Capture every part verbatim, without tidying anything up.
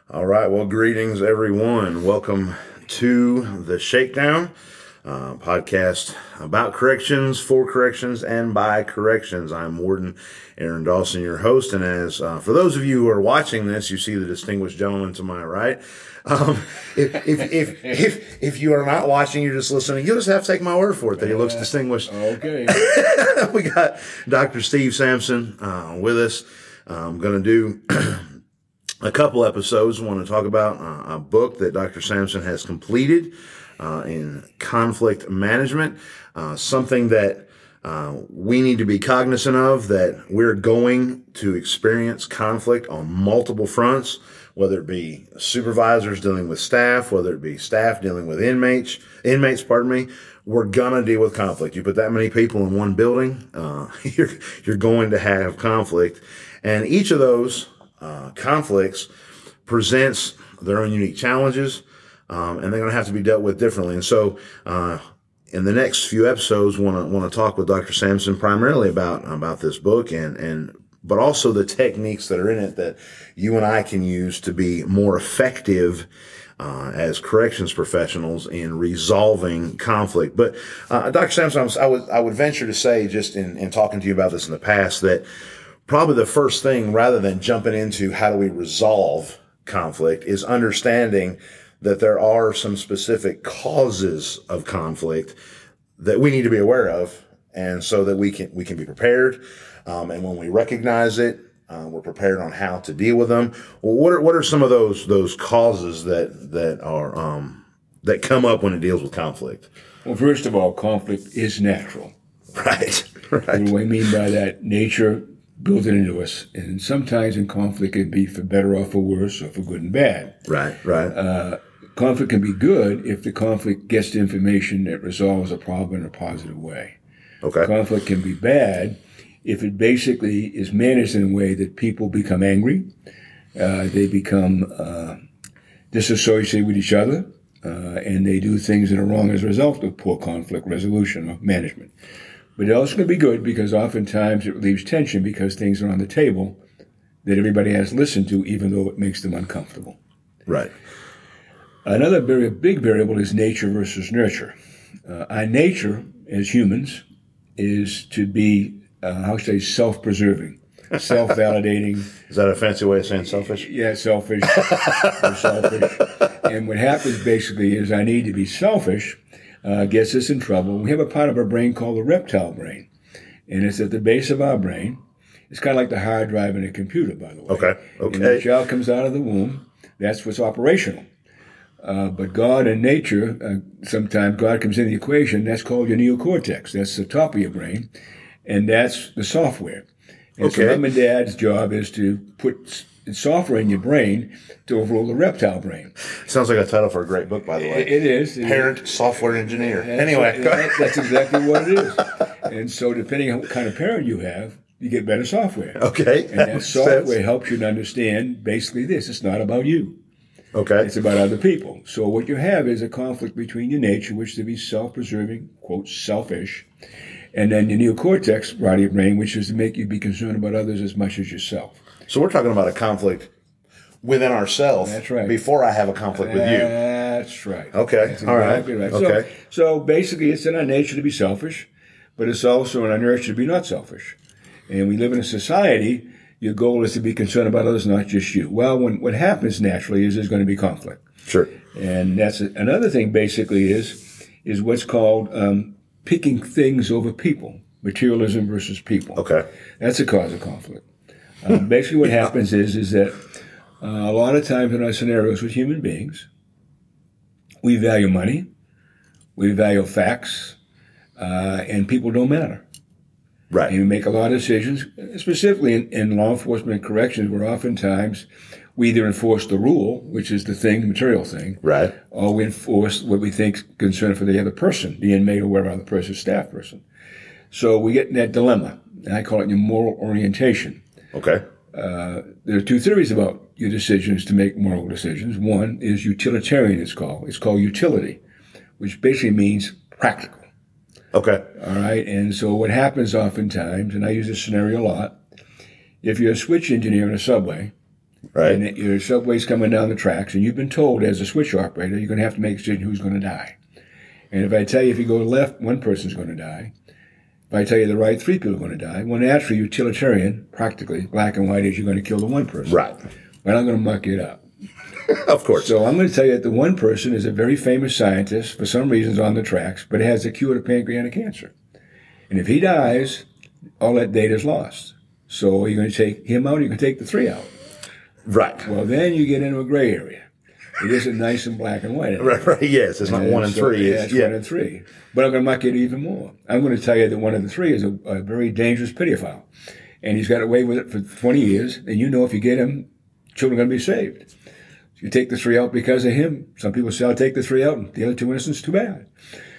All right. Well, greetings, everyone. Welcome to the Shakedown uh, podcast about corrections, for corrections, and by corrections. I'm Warden Aaron Dawson, your host. And as uh, for those of you who are watching this, you see the distinguished gentleman to my right. Um, if, if, if, if, if you are not watching, you're just listening, you'll just have to take my word for it that he looks distinguished. Okay. We got Doctor Steve Sampson uh, with us. I'm going to do a couple episodes. I want to talk about uh, a book that Doctor Sampson has completed uh, in conflict management, uh, something that uh, we need to be cognizant of, that we're going to experience conflict on multiple fronts, whether it be supervisors dealing with staff, whether it be staff dealing with inmates, inmates, pardon me. We're going to deal with conflict. You put that many people in one building, uh, you're, you're going to have conflict. And each of those Uh, conflicts presents their own unique challenges, um, and they're going to have to be dealt with differently. And so, uh, in the next few episodes, want to want to talk with Doctor Sampson primarily about about this book, and and but also the techniques that are in it that you and I can use to be more effective uh, as corrections professionals in resolving conflict. But uh, Doctor Sampson, I would I would venture to say, just in in talking to you about this in the past, that probably the first thing, rather than jumping into how do we resolve conflict, is understanding that there are some specific causes of conflict that we need to be aware of, and so that we can we can be prepared. Um, and when we recognize it, uh, we're prepared on how to deal with them. Well, what are what are some of those those causes that that are um, that come up when it deals with conflict? Well, first of all, conflict is natural. Right. Right. What do I mean by that? Nature built it into us, and sometimes in conflict it can be for better or for worse, or for good and bad. Right, right. Uh, conflict can be good if the conflict gets the information that resolves a problem in a positive way. Okay. Conflict can be bad if it basically is managed in a way that people become angry, uh, they become uh, disassociated with each other, uh, and they do things that are wrong as a result of poor conflict resolution or management. But it also can be good because oftentimes it relieves tension because things are on the table that everybody has listened to, even though it makes them uncomfortable. Right. Another very big variable is nature versus nurture. Uh, our nature as humans is to be, uh, how should I say, self-preserving, self-validating. Is that a fancy way of saying selfish? Yeah, selfish. We're selfish. And what happens basically is I need to be selfish. Uh, gets us in trouble. We have a part of our brain called the reptile brain, and it's at the base of our brain. It's kind of like the hard drive in a computer, by the way. Okay, okay. And when the child comes out of the womb, that's what's operational. Uh, but God and nature, uh, sometimes God comes in the equation, that's called your neocortex. That's the top of your brain, and that's the software. And okay. so mom and dad's job is to put software in your brain to overrule the reptile brain. Sounds like a title for a great book, by the way. It, it is. Parent Software Engineer. Anyway. That, that's exactly what it is. And so depending on what kind of parent you have, you get better software. Okay. And that software helps you to understand basically this. It's not about you. Okay. It's about other people. So what you have is a conflict between your nature, which is to be self-preserving, quote, selfish, and then your neocortex, part of your brain, which is to make you be concerned about others as much as yourself. So we're talking about a conflict within ourselves. That's right. Before I have a conflict with you. That's right. Okay. That's All right. exactly right. Okay. So, so basically, it's in our nature to be selfish, but it's also in our nurture to be not selfish. And we live in a society, your goal is to be concerned about others, not just you. Well, when what happens naturally is there's going to be conflict. Sure. And that's a, another thing basically is, is what's called um, picking things over people, materialism versus people. Okay. That's a cause of conflict. Um, basically what happens is is that uh, a lot of times in our scenarios with human beings, we value money, we value facts, uh, and people don't matter. Right. And we make a lot of decisions, specifically in, in law enforcement and corrections, where oftentimes we either enforce the rule, which is the thing, the material thing, right, or we enforce what we think is concern for the other person, the inmate or whatever other person, staff person. So we get in that dilemma, and I call it your moral orientation. Okay. Uh, there are two theories about your decisions to make moral decisions. One is utilitarian, it's called. It's called utility, which basically means practical. Okay. All right. And so what happens oftentimes, and I use this scenario a lot, if you're a switch engineer in a subway Right. And your subway's coming down the tracks, and you've been told as a switch operator, you're going to have to make a decision who's going to die. And if I tell you if you go left, one person's going to die. If I tell you the right, three people are going to die. Well, naturally, utilitarian, practically, black and white, is you're going to kill the one person. Right. But I'm going to muck it up. Of course. So I'm going to tell you that the one person is a very famous scientist, for some reasons on the tracks, but has a cure to pancreatic cancer. And if he dies, all that data is lost. So you're going to take him out, or you're going to take the three out. Right. Well, then you get into a gray area. It isn't nice and black and white. Right, right. Yes, it's not and one and so, three. Yeah, It's, it's yeah. one and three. But I'm going to muck it even more. I'm going to tell you that one of the three is a, a very dangerous pedophile. And he's got away with it for twenty years. And you know if you get him, children are going to be saved. So you take the three out because of him. Some people say, I'll take the three out, and the other two innocents, too bad.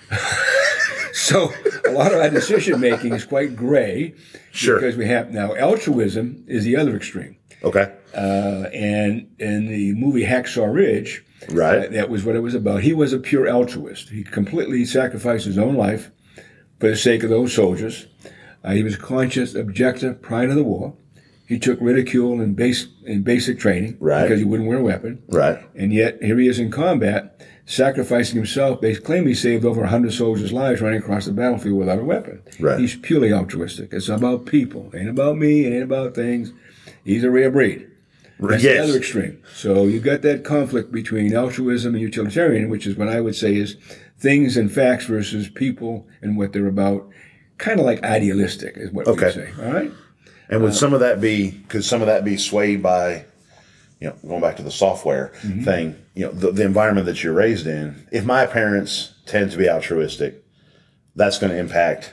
So a lot of our decision making is quite gray. Sure. Because we have now altruism is the other extreme. Okay. Uh, and in the movie Hacksaw Ridge, Right. uh, that was what it was about. He was a pure altruist. He completely sacrificed his own life for the sake of those soldiers. Uh, he was a conscious objector prior to the war. He took ridicule in, base, in basic training Right. because he wouldn't wear a weapon. Right. And yet, here he is in combat, sacrificing himself. They claim he saved over one hundred soldiers' lives running across the battlefield without a weapon. Right. He's purely altruistic. It's about people. It ain't about me. It ain't about things. He's a rare breed. That's Yes. the other extreme. So you've got that conflict between altruism and utilitarian, which is what I would say is things and facts versus people and what they're about. Kind of like idealistic is what Okay. we say. All right? And would some of that be, could some of that be swayed by, you know, going back to the software Mm-hmm. thing, you know, the, the environment that you're raised in? If my parents tend to be altruistic, that's going to impact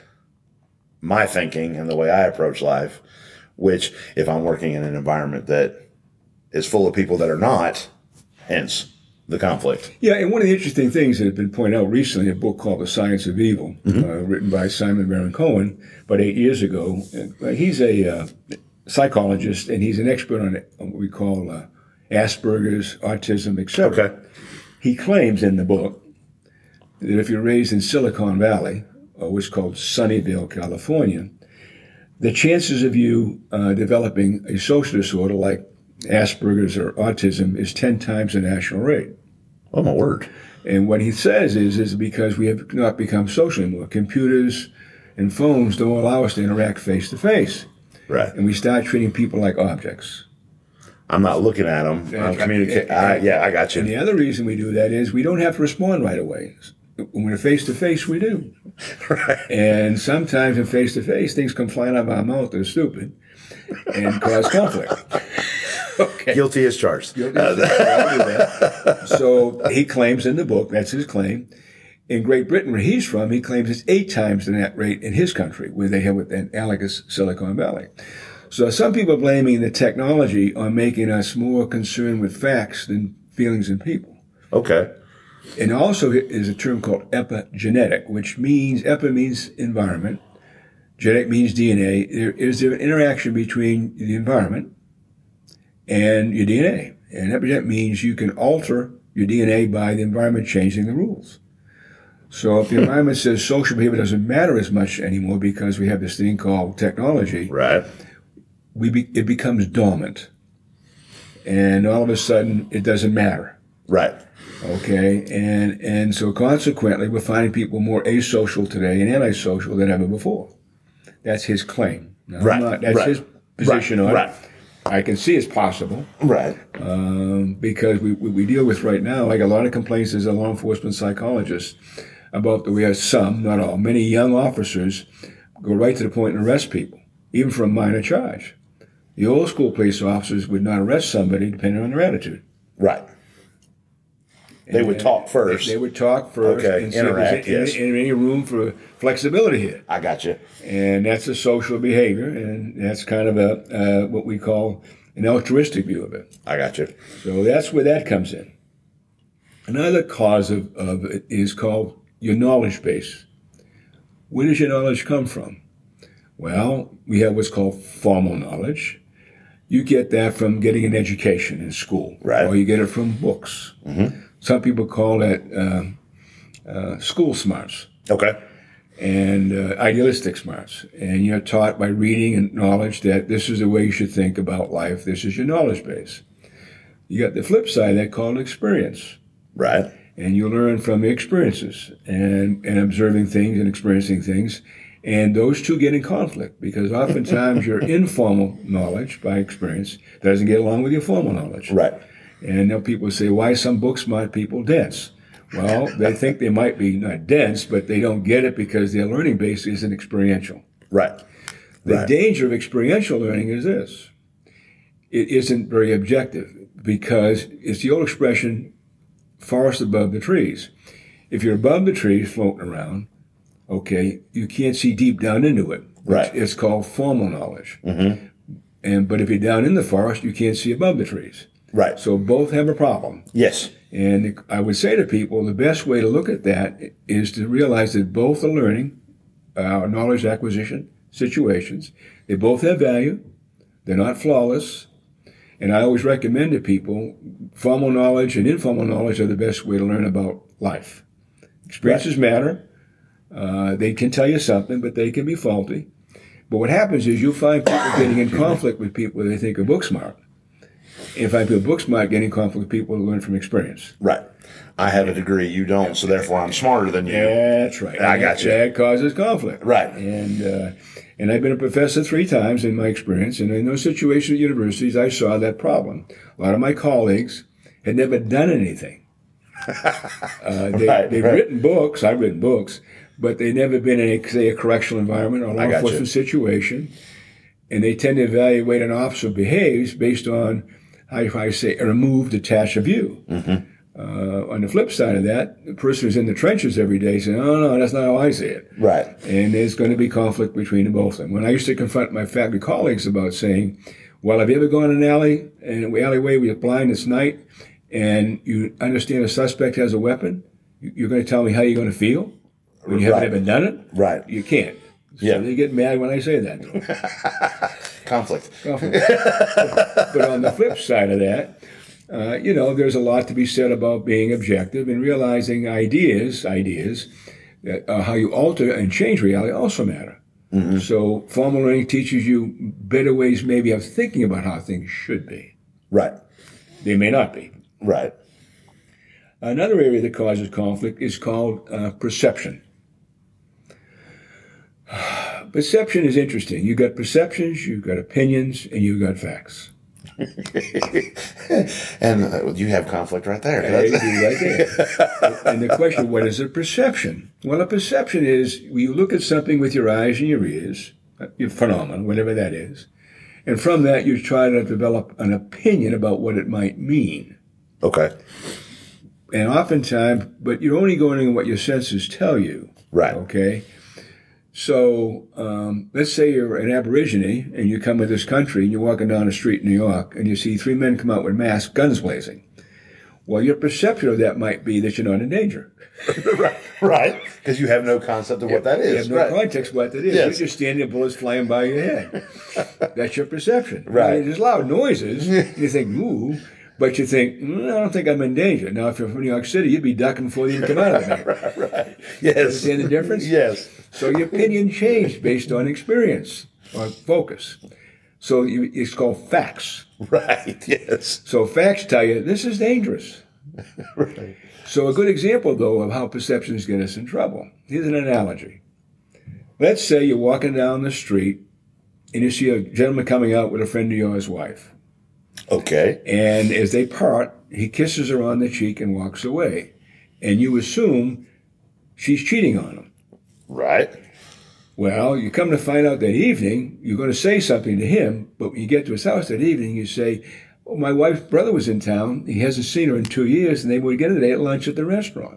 my thinking and the way I approach life, which if I'm working in an environment that is full of people that are not, hence the conflict. Yeah, and one of the interesting things that has been pointed out recently, a book called The Science of Evil, Mm-hmm. uh, written by Simon Baron-Cohen about eight years ago. Uh, he's a uh, psychologist, and he's an expert on, on what we call uh, Asperger's, autism, et cetera. Okay. He claims in the book that if you're raised in Silicon Valley, or what's called Sunnyvale, California, the chances of you uh, developing a social disorder like Asperger's or autism is ten times the national rate. Oh, my word. And what he says is, is because we have not become social anymore. Computers and phones don't allow us to interact face to face. Right. And we start treating people like objects. I'm not looking at them. I'm communicating. I, yeah, I got And you. the other reason we do that is we don't have to respond right away. When we're face to face, we do. Right. And sometimes in face to face, things come flying out of our mouth that are stupid and cause conflict. Okay. Guilty as charged. Guilty as charged. I'll do that. So he claims in the book, that's his claim. In Great Britain, where he's from, he claims it's eight times the net rate in his country, where they have an analogous Silicon Valley. So some people are blaming the technology on making us more concerned with facts than feelings and people. Okay. And also is a term called epigenetic, which means, epi means environment, genetic means D N A. There is there an interaction between the environment and your D N A. And epigenetic means you can alter your D N A by the environment changing the rules. So if the environment says social behavior doesn't matter as much anymore because we have this thing called technology, Right. we be, it becomes dormant. And all of a sudden, it doesn't matter. Right. Okay, and and so consequently, we're finding people more asocial today and antisocial than ever before. That's his claim. Now, I'm Right, not- that's right, his position right, on right. it. I can see it's possible Right. um, because we, we we deal with right now, like a lot of complaints as a law enforcement psychologist about that we have some, not all, many young officers go right to the point and arrest people, even for a minor charge. The old school police officers would not arrest somebody depending on their attitude. Right. They would talk first. They, they would talk first Okay, and see if there's interact, any, yes. any, any room for flexibility here. I got you. And that's a social behavior, and that's kind of a uh, what we call an altruistic view of it. I got you. So that's where that comes in. Another cause of, of it is called your knowledge base. Where does your knowledge come from? Well, we have what's called formal knowledge. You get that from getting an education in school. Right. Or you get it from books. Mm-hmm. Some people call that um, uh, school smarts Okay. and uh, idealistic smarts. And you're taught by reading and knowledge that this is the way you should think about life. This is your knowledge base. You got the flip side, that called experience. Right. And you learn from the experiences and, and observing things and experiencing things. And those two get in conflict because oftentimes your informal knowledge by experience doesn't get along with your formal knowledge. Right. And now people say, why some book smart people dense? Well, they think they might be not dense, but they don't get it because their learning base isn't experiential. Right. The right. danger of experiential learning is this. It isn't very objective because it's the old expression, forest above the trees. If you're above the trees floating around, okay, you can't see deep down into it. Right. It's, it's called formal knowledge. Mm-hmm. And but if you're down in the forest, you can't see above the trees. Right. So both have a problem. Yes. And I would say to people, the best way to look at that is to realize that both are learning, uh, knowledge acquisition situations. They both have value. They're not flawless. And I always recommend to people, formal knowledge and informal knowledge are the best way to learn about life. Experiences right. matter. Uh, they can tell you something, but they can be faulty. But what happens is you'll find people getting in conflict with people they think are book smart. And find people book smart getting in conflict with people who learn from experience. Right. I have a degree, you don't, so therefore I'm smarter than you. That's right. I got you. That causes conflict. Right. And uh, and I've been a professor three times in my experience, and in those situations at universities, I saw that problem. A lot of my colleagues had never done anything. Uh, they, right, they've right. written books, I've written books, but they've never been in, a, say, a correctional environment or a law enforcement situation, and they tend to evaluate an officer behaves based on, how I say, a removed, detached view. Mm-hmm. Uh, on the flip side of that, the person who's in the trenches every day saying, oh, no, that's not how I see it. Right. And there's going to be conflict between the both of them. When I used to confront my faculty colleagues about saying, well, have you ever gone in an alley, in an alleyway where you're blind, it's night, and you understand a suspect has a weapon? You're going to tell me how you're going to feel when you haven't right. ever done it? Right. You can't. So yeah. they get mad when I say that to them. Conflict. Conflict. but, but on the flip side of that, Uh, you know, there's a lot to be said about being objective and realizing ideas, ideas, that, uh, how you alter and change reality also matter. Mm-hmm. So formal learning teaches you better ways maybe of thinking about how things should be. Right. They may not be. Right. Another area that causes conflict is called uh, perception. Perception is interesting. You've got perceptions, you've got opinions, and you've got facts. And uh, you have conflict right there. I do right there. And the question, what is a perception? Well, a perception is you look at something with your eyes and your ears, your phenomenon, whatever that is, and from that you try to develop an opinion about what it might mean. Okay. And oftentimes, but you're only going on what your senses tell you. Right. Okay? So um, let's say you're an Aborigine and you come to this country and you're walking down the street in New York and you see three men come out with masks, guns blazing. Well, your perception of that might be that you're not in danger. right, right. Because you have no concept of what that is. You have no right. context of what that is. Yes. You're just standing there, bullets flying by your head. That's your perception. Right. I mean, there's loud noises. You think, ooh. But you think, mm, I don't think I'm in danger. Now, if you're from New York City, you'd be ducking before you even come out of there. right, right. Yes. You understand the difference? Yes. So your opinion changed based on experience or focus. So you, it's called facts. Right, yes. So facts tell you this is dangerous. Right. So a good example, though, of how perceptions get us in trouble. Here's an analogy. Let's say you're walking down the street and you see a gentleman coming out with a friend of yours' wife. Okay. And as they part, he kisses her on the cheek and walks away. And you assume she's cheating on him. Right. Well, you come to find out that evening, you're going to say something to him, but when you get to his house that evening, you say, well, my wife's brother was in town. He hasn't seen her in two years, and they were together today at lunch at the restaurant.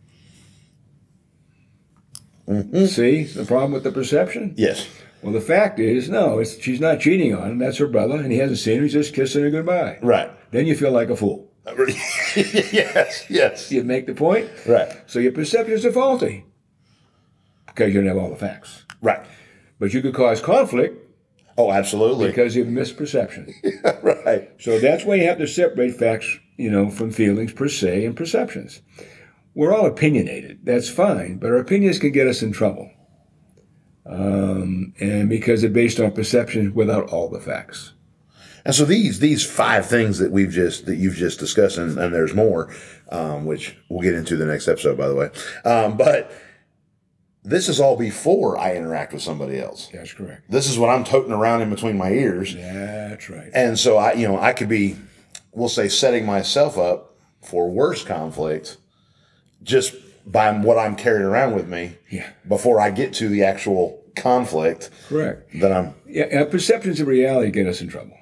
Mm-hmm. See the problem with the perception? Yes. Well, the fact is, no, it's, she's not cheating on him. That's her brother, and he hasn't seen her. He's just kissing her goodbye. Right. Then you feel like a fool. yes, yes. You make the point? Right. So your perceptions are faulty because you don't have all the facts. Right. But you could cause conflict. Oh, absolutely. Because you've misperception. Right. So that's why you have to separate facts, you know, from feelings per se and perceptions. We're all opinionated. That's fine, but our opinions can get us in trouble. Um, and because they're based on perceptions without all the facts. And so these these five things that we've just that you've just discussed, and, and there's more, um, which we'll get into the next episode, by the way. Um, but this is all before I interact with somebody else. That's correct. This is what I'm toting around in between my ears. That's right. And so I, you know, I could be, we'll say, setting myself up for worse conflict just by what I'm carrying around with me. Yeah. Before I get to the actual conflict. Correct. That I'm. Yeah. Perceptions of reality get us in trouble.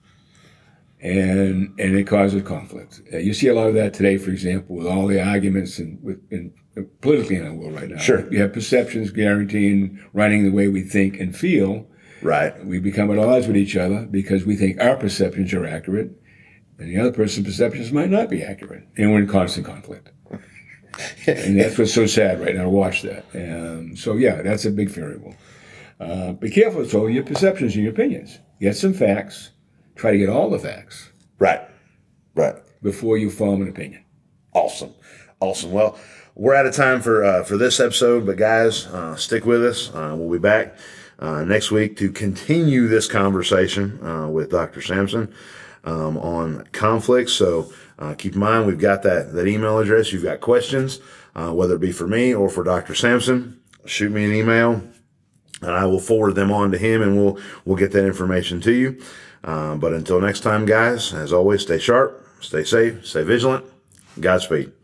And and it causes conflict. Uh, you see a lot of that today, for example, with all the arguments and with in, uh, politically in our world right now. Sure. You have perceptions guaranteeing running the way we think and feel. Right. We become at odds with each other because we think our perceptions are accurate, and the other person's perceptions might not be accurate, and we're in constant conflict. And that's what's so sad right now to watch that. Um, so yeah, that's a big variable. Uh, be careful, so your perceptions and your opinions. Get some facts. Try to get all the facts. Right. Right. Before you form an opinion. Awesome. Awesome. Well, we're out of time for uh, for this episode, but guys, uh, stick with us. Uh, we'll be back uh, next week to continue this conversation uh, with Doctor Sampson um, on conflicts. So uh, keep in mind, we've got that, that email address. You've got questions, uh, whether it be for me or for Doctor Sampson, shoot me an email, and I will forward them on to him, and we'll we'll get that information to you. Uh, but until next time, guys, as always, stay sharp, stay safe, stay vigilant. Godspeed.